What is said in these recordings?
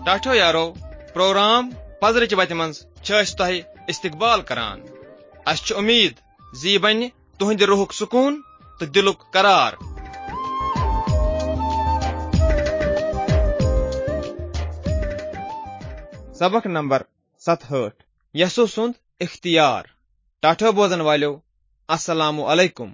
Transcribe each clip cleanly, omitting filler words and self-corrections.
टाठो यारो प्रोग्राम पजरच वत मं तह इस्तकबाल करान। अस उम्मीद जी बन तुहद रूहुक सुकून तो दिलुक करार। सबक नंबर 67 यसु सुंद इख्तियार। टाठो बोजन वालो अस्सलामु अलैकुम।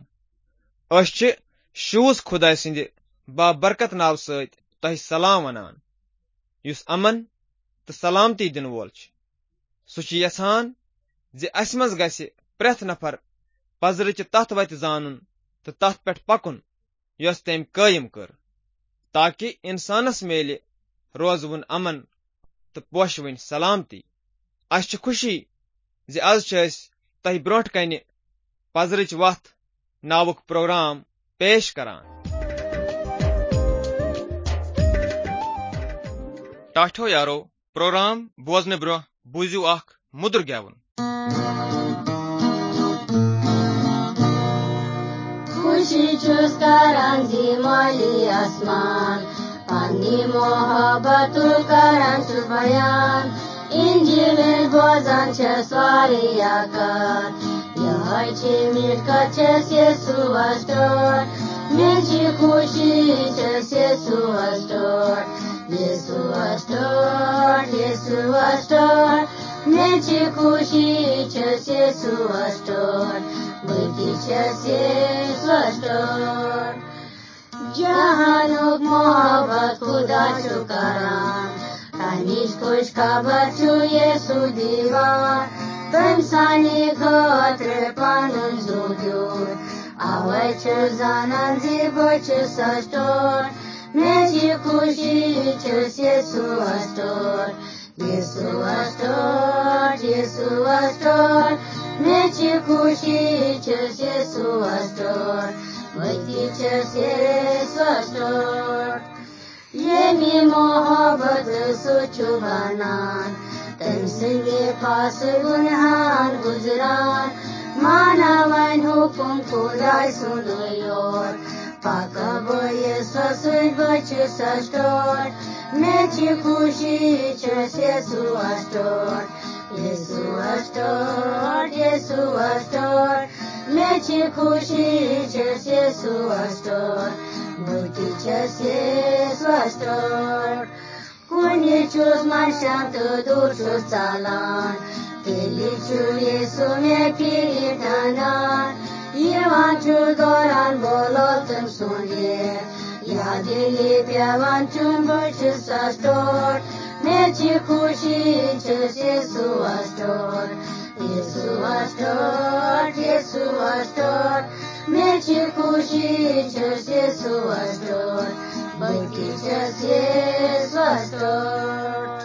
शूज खुदा सिंद बाबरकत नाव सत तह सलाम वनान युस अमन तो सलामती दिन वोल सह यसान जे अस मज गसि प्रेथ नफर पजरच तथ वत जानन तो तथ पे पकुन यस तम कायम कर, ताकि इंसानस मेल रोजवन अमन तो पोशवन सलामती। अस खुशी जे आज तह ब्रोट कन पजरच वथ नावुक प्रोग्राम पेश करान। टाठो यारो प्रोग्राम बोजन ब्रो बूजू अख मुदुर गेवन। खुशी छुस करान जी माली आसमान, पानी मोहब्बत करान छुस बयान। इंजिल बोजन छे स्वारी आकार, यह छे मीठ का छे येसु अस्टोर। मेची खुशी छे येसु अस्टोर, येसु अस्टोर, येसु अस्टोर। मेची खुशी छे येसु अस्टोर, बल्कि छे येसु अस्टोर। जहानुक मोहब्बत खुदा शुकरान, तानिश खुश खबर छु येसु दीवार। तम सानी खतर पानुन जुद्योर, आवाज छु जानन जीवच सस्टोर। मेची खुशी छु येसु अस्टोर, येसु अस्टोर, येसु अस्टोर। मेची खुशी छु येसु अस्टोर, बल्कि छु येसु अस्टोर। येमी मोहब्बत सुछु बनान, तम संगे पास गुनहान गुजरान। मानवन हुकुम खुदा सुनयोर, पाकब येसु बच सस्टोर। मेची खुशी छु येसु अस्टोर, येसु अस्टोर, येसु अस्टोर। मेची खुशी छु येसु अस्टोर, बल्कि छु येसु अस्टोर। कुनी छुस मनशान तो दूर छुस चालान, तेली छु येसु में फिरी ठानान। यवान छु दौरान बोलो तुम सुनिए, यादिली प्यावान चुन बच सस्टोर। मेची खुशी छु येसु अस्टोर, येसु अस्टोर, येसु अस्टोर। मेची खुशी छु येसु अस्टोर, बल्कि छु येसु अस्टोर।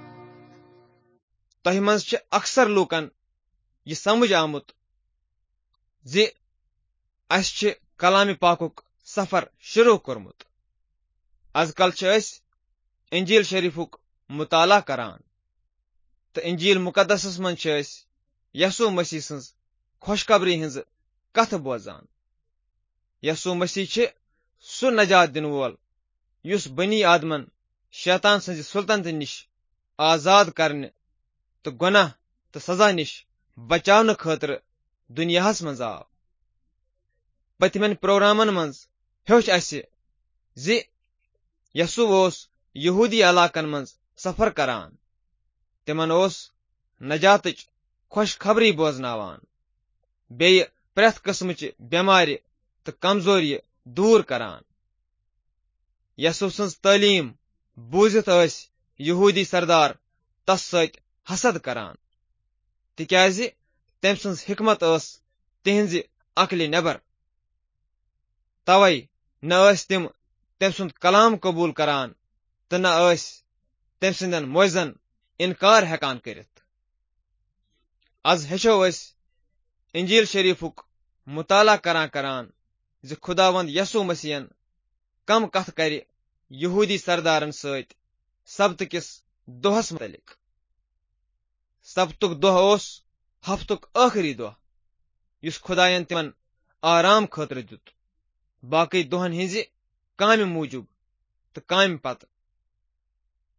तह मं अक्सर लूकन यह समझ आमुत जे अस कलाम पाकुक सफर शुरू कोरमुत। आजकल इंजील शरीफुक मुताला करान तो इंजील मुकदस मं यसु मसीह सज खुशखबरी हिंज कथ बोजान। यसु मसीह सु नजात दिन वोल युस बनी आदमन शैतान सज सुल्तनत निश आजाद करने तो गुनाह तो सजा निश बचावन खतर दुनियाहस मं आव। पतमन प्रोग्रामन मं हेच अस जे यसु यहूदी इलाकन मं सफर करान, तिमन नजातच खुशखबरी बोजनावान, बेय प्रेथ किस्मच बेमारि तो कमजोरी दूर करान। यसु सज तालीम बूजित यहूदी सरदार तस सत हसद करान, तिक्याज तम सज हिकमत तिहंज अकल नेबर। तवै न तिम तम सुंद कलाम कबूल करान तो न तम सिंदन मोजन इनकार हेकान करित। आज हेचो इंजील शरीफुक मुताला करान जे खुदावंद यसु मसीहन कम कथ कर यहूदी सरदारन सत सब्त किस दोहस मुतलिक। सब्तुक दोह हफ्तुक आखिरी दोह युस खुदायन तिमन आराम खतर दुत, बाकी दोहन हिंज कामि मूजूब तो कामि पत।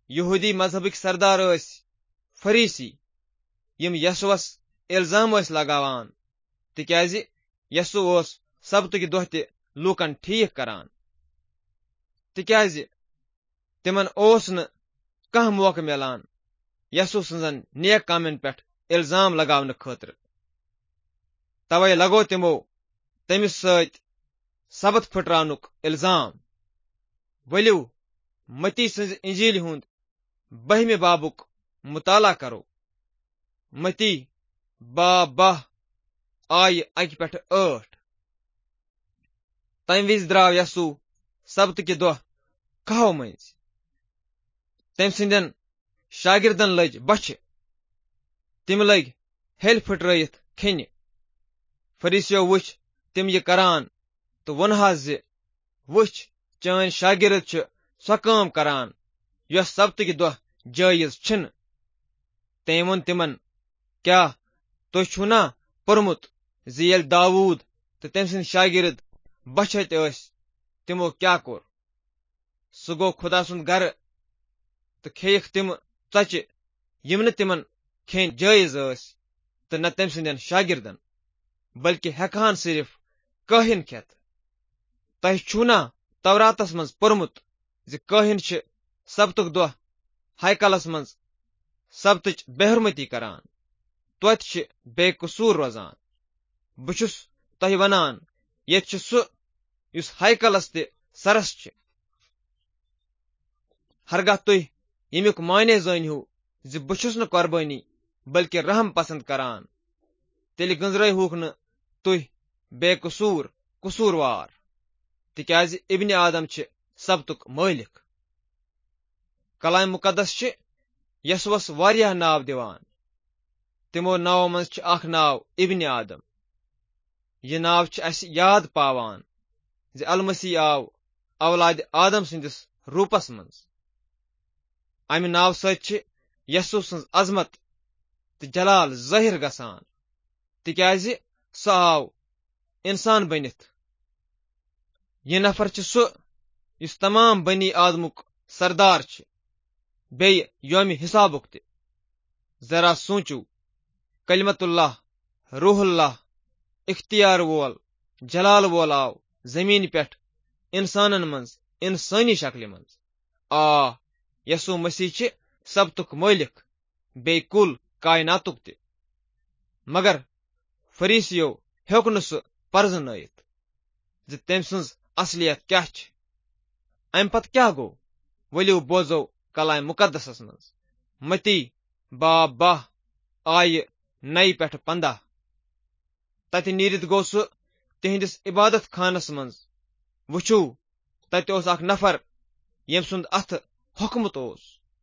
یہودی مذہبٕکۍ سردار ٲسۍ فریسی یِم یسوعس اِلزام ٲسۍ لگاوان تِکیازِ یسوع اوس سبتٕکۍ دۄہ تہِ لوٗکن ٹھیٖک کران تِکیازِ تِمن اوس نہٕ کانٛہہ موقعہٕ میلان یسوع سٕنزن نیک کامٮ۪ن پٮ۪ٹھ اِلزام لگاونہٕ خٲطرٕ توے لگوو تِمو تٔمِس سۭتۍ سبت پھٕٹراونُک اِلزام۔ ؤلِو متی سٕنزِ انجیٖلہِ ہُند 12 بابُک مطالعہ کرو۔ متی باب 12 آیہِ 1 پٮ۪ٹھٕ 8۔ تمہِ وِزِ درٛاو یسوع سبتٕکہِ دۄہ کھہو مٔنٛزۍ تٔمۍ سٕنٛدٮ۪ن شاگِردن لٔج بۄچھِ تِم لٔگۍ ہیٚلہِ پھٕٹرٲوِتھ کھیٚنہِ۔ فریسیو وُچھ تِم یہِ کران تہٕ ووٚنہَس زِ وُچھ چٲنۍ شاگِرد چھِ سۄ کٲم کران یۄس سبتٕکہِ دۄہ جٲیِز چھِنہٕ۔ تٔمۍ ووٚن تِمن کیاہ تُہۍ چھِو نا پوٚرمُت زِ ییٚلہِ داوٗد تہٕ تٔمۍ سٕنٛدۍ شاگِرد بۄچھِ ہَتہِ ٲسۍ تِمو کیاہ کوٚر؟ سُہ گوٚو خۄدا سُنٛد گرٕ تہٕ کھیٚیِکھ تِم ژۄچہِ یِم نہٕ تِمن کھیٚنۍ جٲیِز ٲسۍ تہٕ نہ تٔمۍ سٕنٛدٮ۪ن شاگِردن بلکہِ ہٮ۪کہٕ ہن صرف کٲہِن کھٮ۪تھ۔ تۄہہِ چھُو نا توراتس منٛز پوٚرمُت زِ کٲہِن چھِ سبتُک دۄہ ہیکلس منٛز سبتٕچ بے حُرمتی کران توتہِ چھِ بے قصوٗر روزان۔ بہٕ چھُس تۄہہِ ونان ییٚتہِ چھُ سُہ یُس ہیکلس تہِ سرس چھِ۔ ہرگاہ تُہۍ ییٚمیُک معنے زٲنۍہِو زِ بہٕ چھُس نہٕ قۄربٲنی بلکہِ رحم پسند کران تیٚلہِ گنٛزرٲوہوکھ نہٕ تُہۍ بے قصوٗروار تِکیازِ ابنِ آدم چھِ سبتُک مٲلِک۔ کلام مُقدس چھِ یسوعس واریاہ ناو دِوان۔ تِمو ناوو منٛز چھِ اکھ ناو ابنِ آدم۔ یہِ ناو چھِ اَسہِ یاد پاوان زِ المسیح آو اولادِ آدم سٕنٛدِس روٗپس منٛز۔ امہِ ناو سۭتۍ چھِ یسوع سٕنٛز عظمت تہٕ جلال ظٲہِر گژھان تِکیازِ سُہ آو اِنسان بٔنِتھ۔ یہِ نفر چھُ سُہ یُس تمام بنی آدمُک سردار چھِ بیٚیہِ یومہِ حِسابُک تہِ۔ ذرا سوٗنچِو، کلمت اللہ، روح اللہ، اختیار وول، جلال وول آو زمیٖنہِ پٮ۪ٹھ اِنسانن منٛز اِنسٲنی شکلہِ منٛز۔ یسوع مسیح چھِ سبتُک مٲلِک بیٚیہِ کُل کایناتُک تہِ۔ مگر فریسیو ہیوٚک نہٕ سُہ پرزنٲیِتھ زِ تٔمۍ سٕنٛز اصلیت کیاہ چھِ۔ امہِ پتہٕ کیاہ گوٚو؟ ؤلِو بوزو کلام مُقدسس منٛز۔ متی باب 12 آیہِ 9 پٮ۪ٹھٕ 15۔ تتہِ نیٖرِتھ گوٚو سُہ تِہنٛدِس عبادت خانس منٛز۔ وٕچھو تتہِ اوس اکھ نفر ییٚمۍ سُنٛد اتھٕ ہوٚکھمُت اوس۔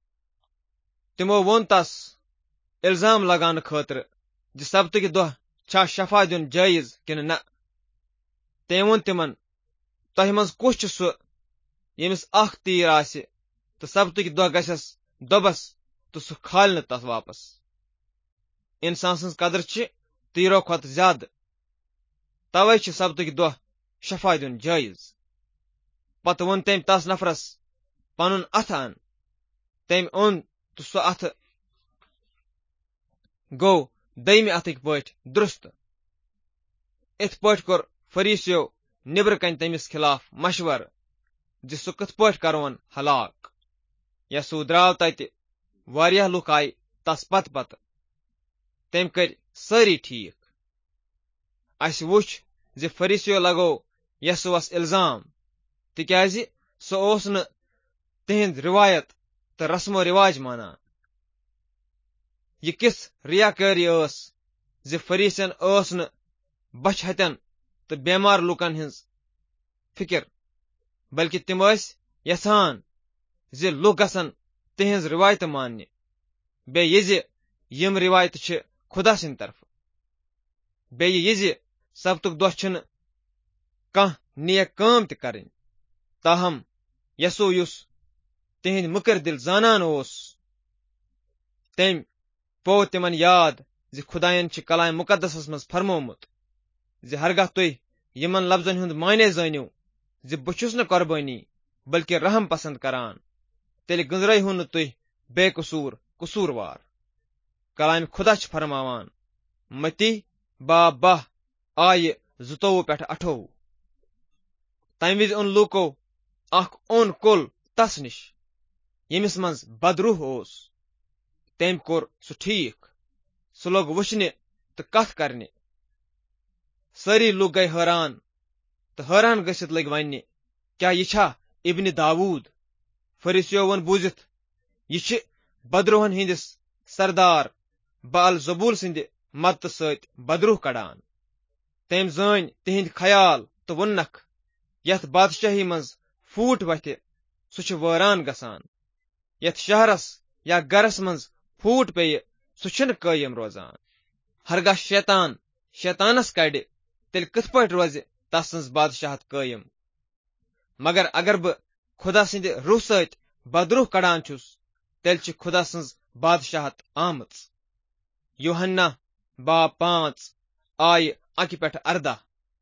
تِمو ووٚن تس اِلزام لگاونہٕ خٲطرٕ زِ سبتٕکہِ دۄہ چھا شفا دیُن جٲیِز کِنہٕ نہ۔ تٔمۍ ووٚن تِمن تۄہہِ منٛز کُس چھُ سُہ ییٚمِس اکھ تیٖر آسہِ تہٕ سبتٕکہِ دۄہ گژھٮ۪س دۄبس تہٕ سُہ کھالہِ نہٕ تتھ واپس۔ اِنسان سٕنٛز قدر چھِ تیٖرو کھۄتہٕ زیادٕ، توے چھِ سبتٕکہِ دۄہ شفا دیُن جٲیِز۔ پتہٕ ووٚن تٔمۍ تس نفرس پنُن اَتھٕ ان۔ تٔمۍ اوٚن تہٕ سُہ اَتھٕ گوٚو دوٚیمہِ اَتھٕکۍ پٲٹھۍ درُست۔ اِتھ پٲٹھۍ کوٚر فریسیو نٮ۪برٕ کنہِ تٔمِس خلاف مشورٕ زِ سُہ کِتھ پٲٹھۍ کرہون ہلاک۔ یسوع درٛاو تتہِ، واریاہ لُکھ آیہِ تس پتہٕ پتہٕ، تٔمۍ کٔرۍ سٲری ٹھیٖک۔ اَسہِ وُچھ زِ فریسیو لگوو یسوعس اِلزام تِکیازِ سُہ اوس نہٕ تِہنٛد رِوایت تہٕ رسم و رِواج مانان۔ یہِ کِژھ ریاکٲری ٲس زِ فریسین ٲس نہٕ بۄچھِ ہتٮ۪ن تہٕ بٮ۪مار لُکن ہٕنٛز فِکر، بلکہِ تِم ٲسۍ یژھان زِ لُکھ گژھن تِہنٛز رِوایتہٕ ماننہِ، بیٚیہِ یہِ زِ یِم رِوایتہٕ چھِ خۄدا سٕنٛدِ طرفہٕ، بیٚیہِ یہِ زِ سبتُک دۄہ چھِنہٕ کانٛہہ نیک کٲم تہِ کرٕنۍ۔ تاہم یسوع یُس تِہنٛدۍ مٔکٕر دِل زانان اوس، تٔمۍ پوٚو تِمن یاد زِ خۄدایَن چھِ کلام مُقدسس منٛز فرمومُت زِ ہرگاہ تُہۍ یِمن لفظن ہُنٛد معنے زٲنِو زِ بہٕ چھُس نہٕ قۄربٲنی بلکہِ رحم پسند کران تیٚلہِ گٔنٛزرٲیہوٗن نہٕ تُہۍ بے قصوٗروار. کلامِ خۄدا چھِ فرماوان متی باب 12 آیہِ 27-28. تمہِ وِزِ اوٚن لوٗکو اکھ اوٚن کُل تس نِش ییٚمِس منٛز بدروح اوس. تٔمۍ کوٚر سُہ ٹھیٖک. سُہ لوٚگ وٕچھنہِ تہٕ کتھ کرنہِ. سٲری لُکھ گٔیہِ حٲران تہٕ حٲران گٔژھِتھ لٔگۍ وننہِ کیاہ یہِ چھا ابنِ داوود؟ فریٖسیو ووٚن بوٗزِتھ یہِ چھِ بدروحن ہٕنٛدِس سردار بال زبوٗل سٕنٛدِ مدتہٕ سۭتۍ بدروح کڑان. تٔمۍ زٲنۍ تِہنٛدۍ خیال تہٕ ووٚننکھ یتھ بادشٲہی منٛز پھوٗٹ وتھِ سُہ چھُ وٲران گژھان. یتھ شہرس یا گرس منٛز پھوٗٹ پیٚیہِ سُہ چھُنہٕ قٲیِم روزان. ہرگاہ شیطانس کڑِ تیٚلہِ کِتھ پٲٹھۍ روزِ تس سٕنز بادشاہت قٲیِم؟ مگر اگر بہٕ خۄدا سٕنٛدِ روح سۭتۍ بدروح کڑان چھُس تیٚلہِ چھِ خۄدا سٕنز بادشاہت آمٕژ. یوحنا باب 5 آیہِ 1-18.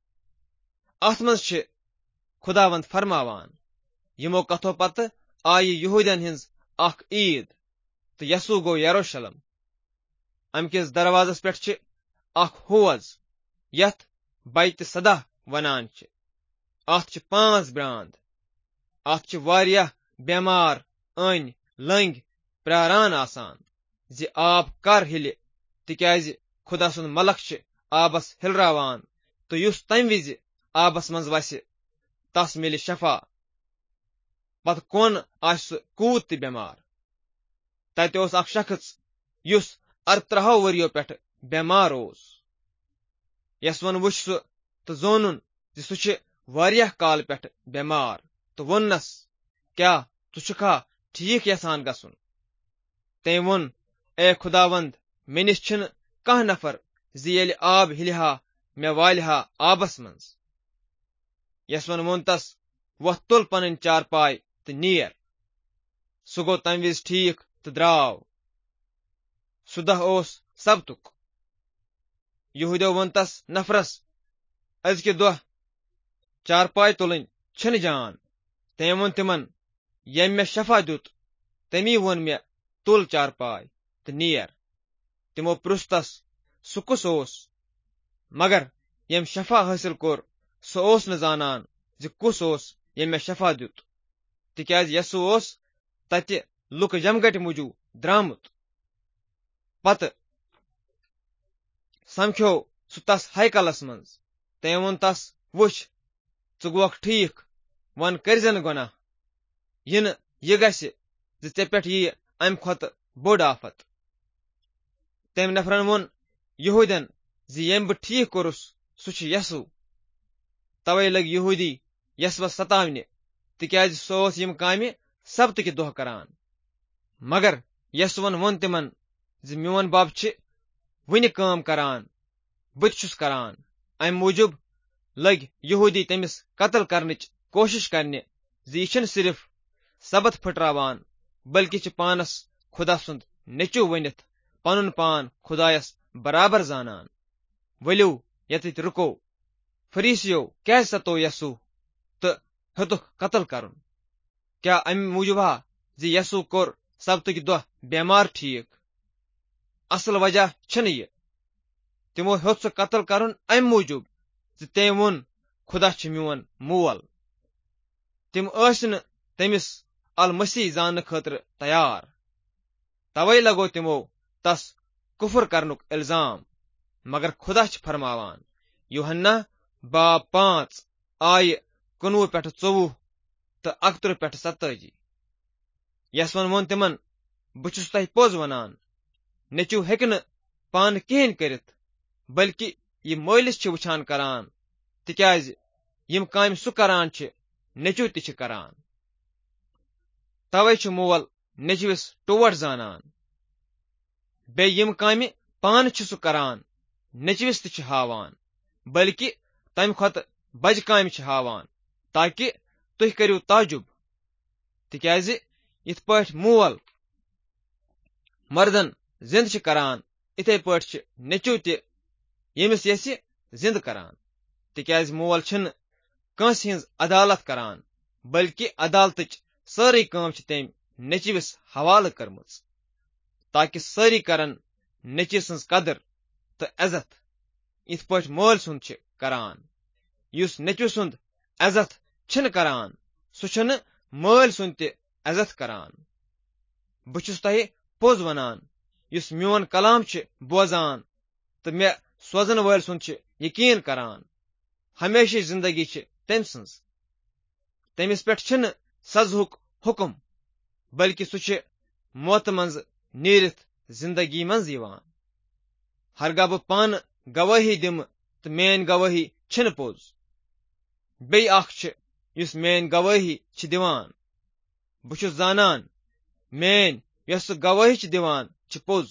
اتھ منٛز چھِ خۄداوند فرماوان یِمو کتھو پتہٕ آیہِ یہوٗدین ہٕنٛز اکھ عیٖد تہٕ یسوع گوٚو یروشلم. امہِ کِس دروازس پٮ۪ٹھ چھِ اکھ ہوز یتھ بیتِ صدا ونان چھِ. اتھ چھِ 5 براند. اتھ چھِ واریاہ بیمار أنۍ لٔنگۍ پیاران آسان زِ آب کر ہِلہِ تِکیازِ خۄدا سُنٛد ملک چھِ آبس ہِلراوان تہٕ یُس تمہِ وِزِ آبس منٛز وسہِ تس مِلہِ شفا. پتہٕ کون آسہِ سُہ کوٗت تہِ بیمار. تتہِ اوس اکھ شخص یُس 38 ؤرۍیو پٮ۪ٹھٕ بیمار اوس. یسوٗن وُچھ سُہ تہٕ زونُن زِ سُہ چھُ واریاہ کال پٮ۪ٹھٕ بیمار تہٕ ووٚننس کیاہ ژٕ چھُکھا ٹھیٖک یژھان گژھُن؟ تٔمۍ ووٚن اے خۄداوند مےٚ نِش چھُنہٕ کانٛہہ نفر زِ ییٚلہِ آب ہِلہِ ہا مےٚ والہِ ہا آبس منٛز. یسوٗن ووٚن تس وۄتھ تُل پنٕنۍ چارپاے تہٕ نیر. سُہ گوٚو تمہِ وِزِ ٹھیٖک تہٕ درٛاو. سُہ دۄہ اوس سبتُک. یہوٗدیو ووٚن تس نفرس أزکہِ دۄہ چارپاے تُلٕنۍ چھِنہٕ جان. تٔمۍ ووٚن تِمن ییٚمۍ مےٚ شفا دیُت تٔمی ووٚن مےٚ تُل چارپاے تہٕ نیر. تِمو پرُژھ تس سُہ کُس اوس؟ مگر ییٚمۍ شفا حٲصِل کوٚر سُہ اوس نہٕ زانان زِ کُس اوس ییٚمۍ مےٚ شفا دیُت تِکیازِ یسوع اوس تتہِ لُکہٕ جمگٹہِ موٗجوٗب درامُت. پتہٕ سمکھیو سُہ تس ہیکلس منٛز. تٔمۍ ووٚن تس وُچھ ژٕ گوکھ ٹھیٖک وۄنۍ کٔرزِ نہٕ گۄناہ. یِنہٕ یہِ گژھِ زِ ژےٚ پٮ۪ٹھ یِیہِ امہِ کھۄتہٕ بوٚڑ آفت. تٔمۍ نفرن ووٚن یہوٗدین زِ ییٚمۍ بہٕ ٹھیٖک کوٚرُس سُہ چھُ یسوع. توے لٔگۍ یہوٗدی یسوعس ستاونہِ تِکیازِ سُہ اوس یِم کامہِ سبتٕکہِ دۄہ کران. مگر یسوعن ووٚن تِمن زِ میون بب چھِ وُنہِ کٲم کران بہٕ تہِ چھُس کران. امہِ موٗجوٗب لٔگۍ یہوٗدی تٔمِس قتل کرنٕچ کوشش کرنہِ زِ یہِ چھُنہٕ صرف سبت پھٕٹراوان بلکہِ چھِ پانس خۄدا سُنٛد نیٚچوٗ ؤنِتھ پنُن پان خۄدایس برابر زانان. ؤلِو ییٚتٮ۪تھ رُکو. فریٖسیو کیازِ ستوو یسوع تہٕ ہیوٚتُکھ قتل کرُن؟ کیاہ امہِ موٗجوٗب ہا زِ یسوع کوٚر سبتٕکہِ دۄہ بیمار ٹھیٖک؟ اصل وجہ چھنہٕ یہِ. تِمو ہیوٚت سُہ قتل کرُن امہِ موٗجوٗب زِ تٔمۍ ووٚن خۄدا چھُ میون مول. تِم ٲسۍ نہٕ تٔمِس المسیح زاننہٕ خٲطرٕ تیار. توے لگوو تِمو تس کُفر کرنُک الزام. مگر خۄدا چھِ فرماوان یوحنا باب 5 آیہِ 19-24 تہٕ 31-27. یسوٗن ووٚن تِمن بہٕ چھُس تۄہہِ پوٚز ونان نیٚچوٗ ہیٚکہِ نہٕ پانہٕ کِہیٖنۍ کٔرِتھ بلکہِ یہِ مٲلِس چھِ وٕچھان کران تِکیازِ یِم کامہِ سُہ کران چھِ نیٚچوٗ تہِ چھِ کران. توے چھُ مول نیٚچوِس ٹوٹھ زانان. بیٚیہِ یِم کامہِ پانہٕ چھُ سُہ کران نیٚچوِس تہِ چھِ ہاوان بلکہِ تمہِ کھۄتہٕ بجہِ کامہِ چھِ ہاوان تاکہِ تُہۍ کٔرِو تعجب. تِکیازِ یِتھ پٲٹھۍ مول مردن زِنٛدٕ چھِ کران اِتھے پٲٹھۍ چھِ نیٚچوٗ تہِ ییٚمِس یژھِ زِنٛدٕ کران. تِکیازِ مول چھِنہٕ کٲنٛسہِ ہٕنٛز عدالت کران بلکہِ عدالتٕچ سٲرٕے کٲم چھِ تٔمۍ नेचिविस हवाल कर्मच, ताकि सारी करन नेचि सन्ज कदर तो इज्जत इत पट मोल सुंद छ करान। युस नेचु सुंद इज्जत छन करान सु छन मोल सुंद ते इज्जत करान। बुछुस तहे पोज वनान, युस म्योन कलाम छ बोजान तो मे सोजन वल सुंद छ यकीन करान, हमेशा जिंदगी छ तम सन्ज। तमिस पेट छन सजहुक हुक्म, बल्कि सु छ मौत मंज नीरित जिंदगी मंज यवान। हरगा बह पान गवाही दिम तो मेन गवाही छन पोज, बे अख छ युस मेन गवाही छ दिवान। बुछुस जानन मेन यस गवाही छ दिवान छ पोज।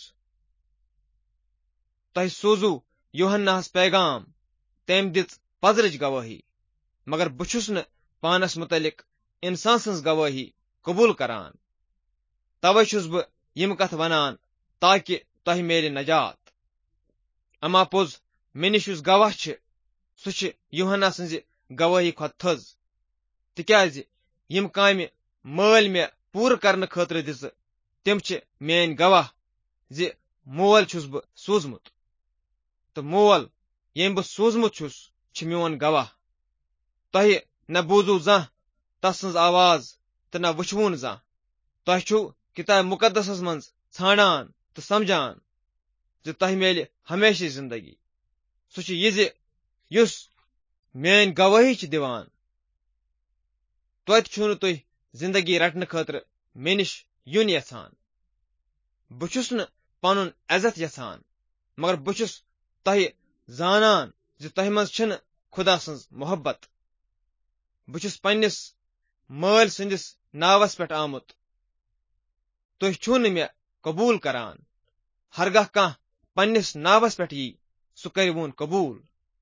तह सोजू यूहन्नास पैगाम, तम दित पजरच गवाही, मगर बुछुस न पानस मुतलिक इंसान सन्ज गवाही कबूल करान। तवे छुस बह यम कथ वनान ताकि तह मेल नजात। अमा पोज मे निश युस गवाह छ सु छ यूहन्ना सन्ज गवाही खत थज, तिक्याज यम कामि मल मे पूर करन खतर दिस तिम छ मेन गवाह जे मोल छुस बह सूजमुत, तो मोल यम बह सूजमुत छुस छ म्योन गवाह। तह न बूजू जह तस सन्ज आवाज तो न वुछवून जह। तह छु किताब मुकद्दसस मंज छाणान तो समझान जे तह मेल हमेशा जिंदगी। सु छ यह जे युस मेन गवाही छ दिवान, तोत छु न तुह जिंदगी रटन खतर मे निश युन यछान। बुछुस न पनुन इज्जत यछान, मगर बुछुस तह जानन जे तह मंज छन खुदा सन्ज मोहब्बत। बुछुस पन्निस मल सन्दिस नावस पेट आमुत, तुह छु न मे कबूल करान। हरगह कह पन्निस नावस पेट यी सु कर वोन कबूल।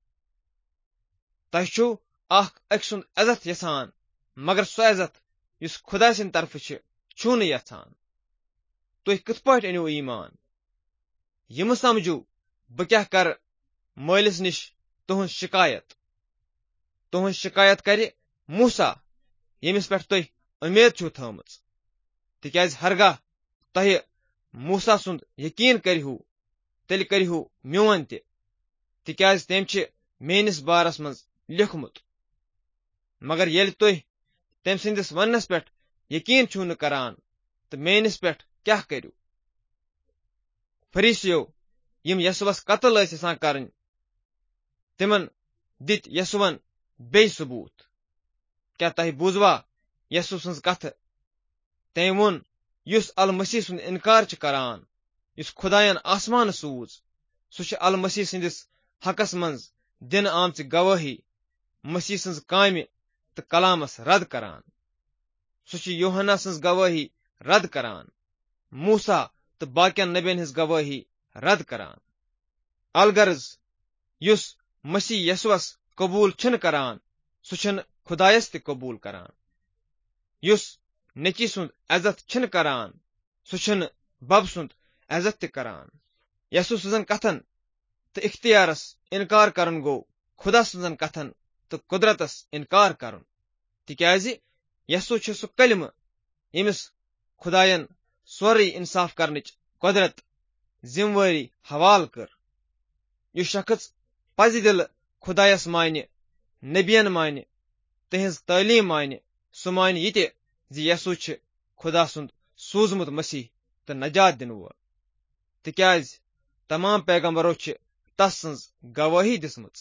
तह छु अख अक सुंद इज्जत यछान, मगर सो इज्जत युस खुदा सिंद तरफ छु न यछान। तुह कित पट अनु ईमान? यम समझू बह क्या कर मलिस निश तुहन शिकायत। तुहन शिकायत करे मूसा, यमिस पेट तुह उम्मीद छु थमच। तिक्याज हरगह तह मूसा सुंद यकीन करहु तेल करहु म्योन ते, तिक्याज तम छ मेनिस बारस मंज लिखमुत। मगर येल तुह तम सिंदिस वनस पेट यकीन छु न करान तो मेनिस पेट क्या करु? फरीसियो यम यसुवस कत्ल यसान करन, तिमन दित यसुवन बे सबूत। क्या तह बूजवा यसु सन्ज कथ? तम वोन युस अल मसीह सुंद इनकार छ करान, युस खुदायन आसमान सूज, सु छ अल मसीह सिंदिस हकस मंज दिन आमच गवाही मसीह सन्ज कामि तो कलामस रद करान। सु छ यूहन्ना सन्ज गवाही रद करान, मूसा तो बाकियन नबियन हिज गवाही रद करान। अलगर्ज युस मसीह यसुवस कबूल छन करान सु छन खुदायस ते कबूल करान। युस नेची सुंद इज्जत छन करान सु छन बब सुंद इज्जत ते करान। यसु सजन कथन तो इख्तियारस इनकार करन गो खुदा सजन कथन तो कुदरतस इनकार करन। तिक्याज यसु छ सु कलिम यमिस खुदायन सोरी इंसाफ करनिच कुदरत जिम्मेवारी हवाल कर। यु शख्स पज दिल खुदायस माने, नबियन माने, तहज तालीम माने, सु माने ये जे यसु छ खुदा सुंद सूजमुत मसीह तो नजात दिन वोल। तिक्याज तमाम पैगंबरों छ तस सन्ज गवाही दिसमच।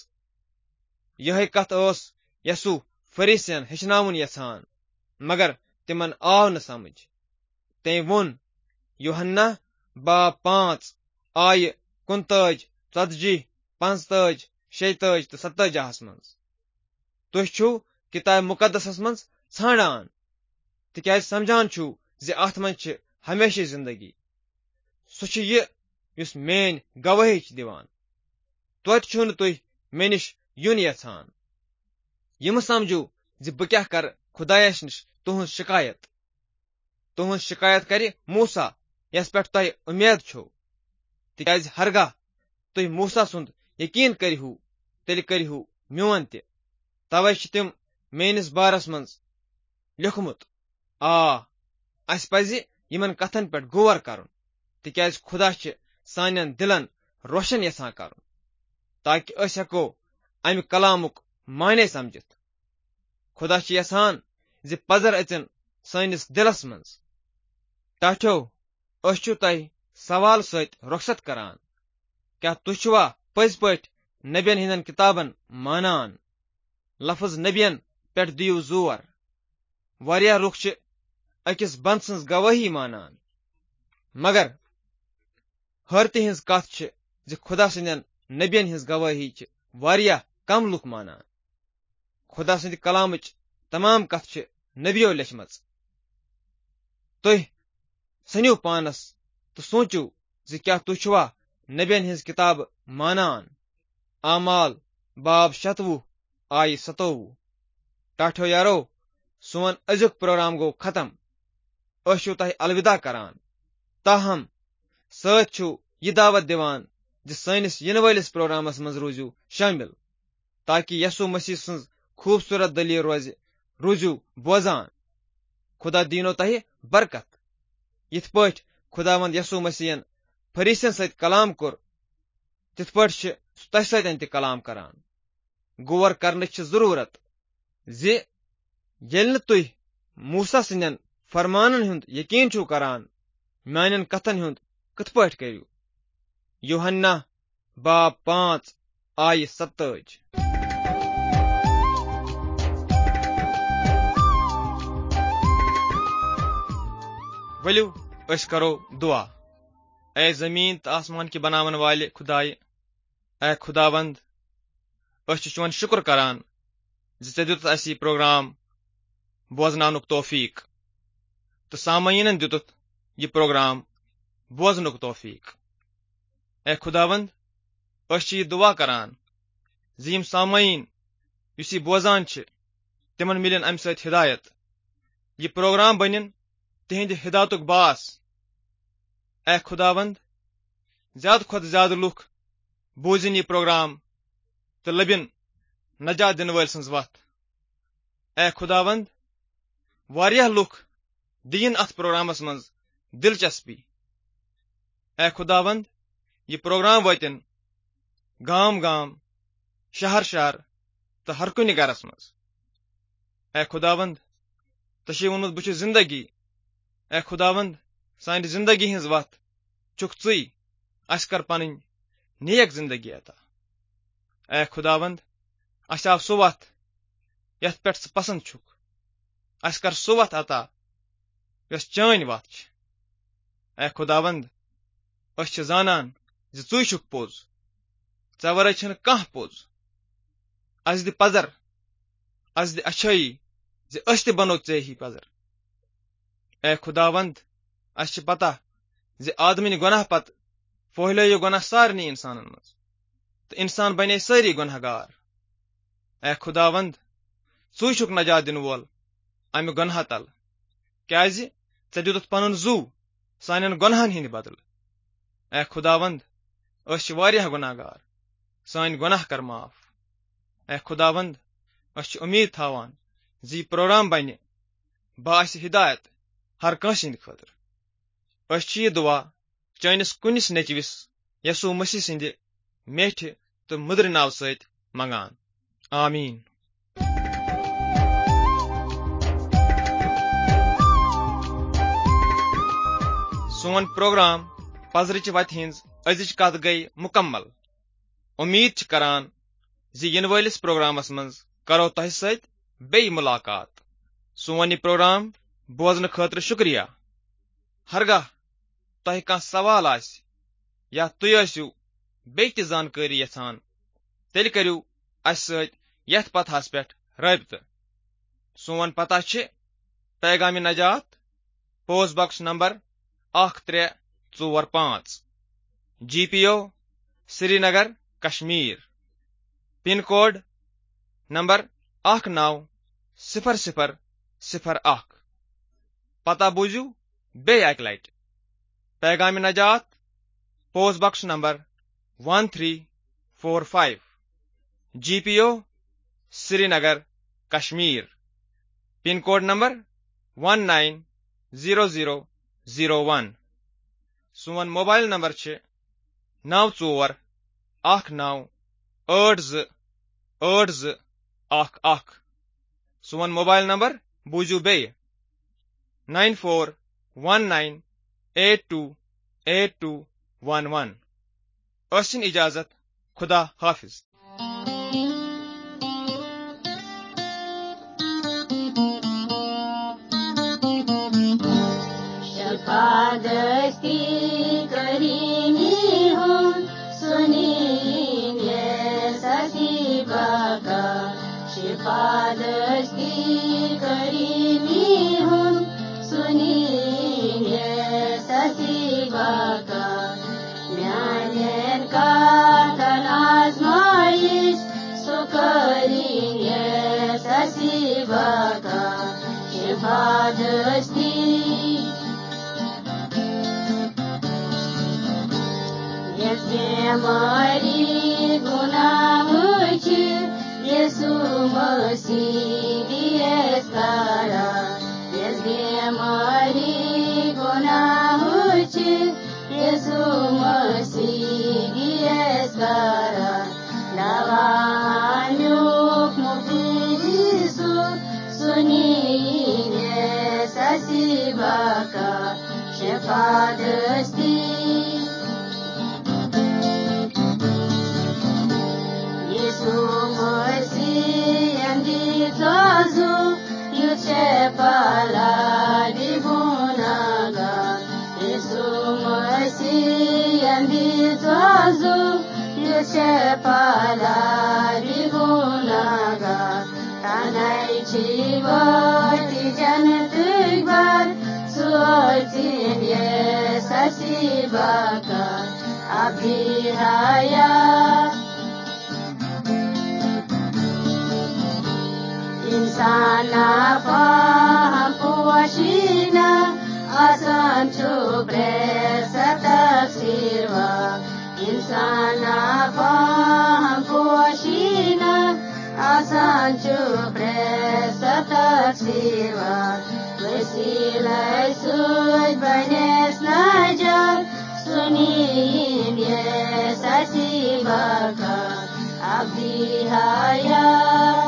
यह कथ ओस यसु फरीसियन हेचनावन यछान, मगर तिमन आव न समझ। तम वोन यूहन्ना बाब 5 आय 39, 40, 45, 46 तो 47 मंज। तुह छु किताब मुकद्दसस मंज छाणान, तिक्याज समझान छु जे अथ मंज छ हमेशा जिंदगी। सु छ ये युस मेन गवाही छ दिवान। तोत छु न तुह मे निश युन यछान। यम समझू जे बह क्या कर खुदायस निश तुहन शिकायत। तुहन शिकायत करे मूसा यस पेट तह उम्मीद छो, तिक्याज हरगह तुह मूसा सुंद यकीन करहु तेल करहु म्योन ते। तवे छ तिम मेनिस बारस मंज लिखमुत, आ अस पज यमन कथन पे गौर करन तिक्याज खुदा सानन दिलन रोशन यसान करन ताकि अस हको अमि कलामुक माने समझित। खुदा यसान जि पजर अचन सानिस दिलस मज। टाठ्यो अस तह सवाल सत रुखसत करान क्या तुवा पज पट नबियन हिंदन किताबन मानान। लफज नबियन पे दियो जोर। वारिया लुक अकिस बंद सज गवाही मानान मगर हरति हिंज कथ जि खुदा सदन नबियन हिंज गवाही वारिया कम लुक मानान। खुदा सद कलामच तमाम कथ नबियो लेचम। तुह सनियो पानस तो सोचो जि क्या तुवा नबियन हिंज किताब मानान। आमाल बाब 27 आय 27। टाठ्यो यारो सोन अजुक प्रोग्राम गो खत्म। अशु तह अलविदा करान ताहम सत यह दावत दिवान जि सनिस इन वालिस प्रोग्रामस मज रूजू शामिल ताकि यसु मसीह सज खूबसूरत दलील रूजू बोजान। खुदा दीनो तह बरकत। यथ पट खुदावंद यसु मसीहन फरीसन सत कलाम कोर तिथ पट तह सतन त कलाम करान। गौर करने जरूरत जि येल तुह मूसा सदन फरमानन हुंद यकीन छु करान मानन कथन हुंद कथ पट करू। यूहन्ना बाब 5 आय 27। वलियो अस करो दुआ। ए जमीन तो आसमान की बनावन वाले खुदाई, ए खुदावंद अस चोन शुक्र करान जे दित अस यह प्रोग्राम बोजनानुक तौफीक तो सामयीनन दित यह प्रोग्राम बोजनुक तौफीक। ए खुदावंद अस यह दुआ करान जे यम सामयीन युस यह बोजान तिमन मिलन अम सत हिदायत। यह प्रोग्राम बनिन तिहंद हिदायतुक बास। ए खुदावंद ज्यादा खुद ज्यादा लुक बोजिन यह प्रोग्राम तो लबिन नजात दिन वाल सज वत। ए खुदावंद वारिया लुक दिन अथ प्रोग्रामस मज दिलचस्पी। ए खुदावंद यह प्रोग्राम वतन गाम गाम शहर शहर तो हर कुन गरस मज। ए खुदावंद तशे वोनुत बह जिंदगी। ए खुदावंद सान जिंदगी हिंज वत चुक ची अस कर पन नेक जिंदगी अता। ए खुदावंद अस आव सो वत यथ पे पसंद छुक। अस कर सो वत अता यस चान वत। ए खुदावंद अस जानन जे चुई छुक पोज चे वरै छन कह पोज। अस दि पजर अस दि अच्छाई जे अस ते बनो चे ही पजर। ए खुदावंद अस पता जे आदमिन गुनाह पत फहलो गुनाह सारनी इंसानन मज तो इंसान बने सारी गुनहगार। ए खुदावंद चुई छुक नजात दिन वोल अमि गुनाह तल क्या चे दित पन जू सान गुनाहन हिंद बदल। ए खुदावंद अस वारिया गुनाहगार सान गुनाह कर माफ। ए खुदावंद अस उम्मीद थावान जी प्रोग्राम बने बास हिदायत हर कंस हिंद खतर। अस यह दुआ चानिस कुनिस नेचविस यसु मसीह सिंध मेठ तो मुद्र नाव सत मंगान। आमीन। सोन प्रोग्राम पजरच वत हिंज अजिच कथ गई मुकम्मल। उम्मीद करान जी इन वालिस प्रोग्रामस मज करो तह सत बे मुलाकात। सोन यह प्रोग्राम बोजन खतर शुक्रिया। हरगाह तह कह सवाल आस या तुय आसु बे त जानकारी यछान तेल करू अस सत यथ पथास पे रबित। सोन पता पैगाम नजात post box number 1345 GPO Srinagar Kashmir pin code number 190001। पता बूझू बे अक लट पैगाम नजात post box number 1345 GPO Srinagar Kashmir pin code number 1900 0001 سون موبایل نمبر چھِ 9419828211 سون موبایل نمبر بوٗزِو بیٚیہِ 9419828211 ٲسِن اِجازت خدا حافظ. شفادستی کرینی ہوں سنین سسی بکا شفادستی کرینی ہوں سنین سسی بکا میانین کا تنازمائش سکرین سسی بکا شفادستی Mari gunamuchi Yesu Masih dieskara Yesu Mari gunamuchi Yesu Masih dieskara Lavanyuk mukhisu sunine sasibaka shefadasti Pala di bunaga Yesu Masih yang dituazu Yesu pala di bunaga Tanai jiwa di jannat iqbal Suatin Yesasi baka Abdi hayat Insana faham puashina asan chupresa taksirwa Insana faham puashina asan chupresa taksirwa Vesilai suj banes najar suniin Yesasi baka Abdi hayat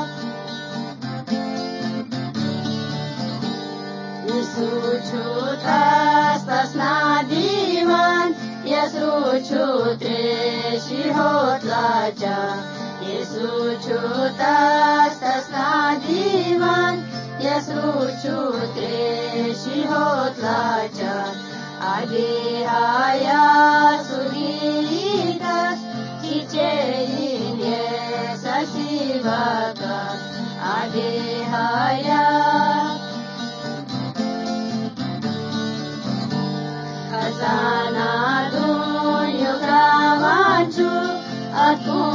Suchutas tas nadiman Yesuchutre shihot laja Yesuchutas tas nadiman Yesuchutre shihot laja Adi haya suditas Kichein Yesasi baka Adi haya Sana dunyo kramanchu aku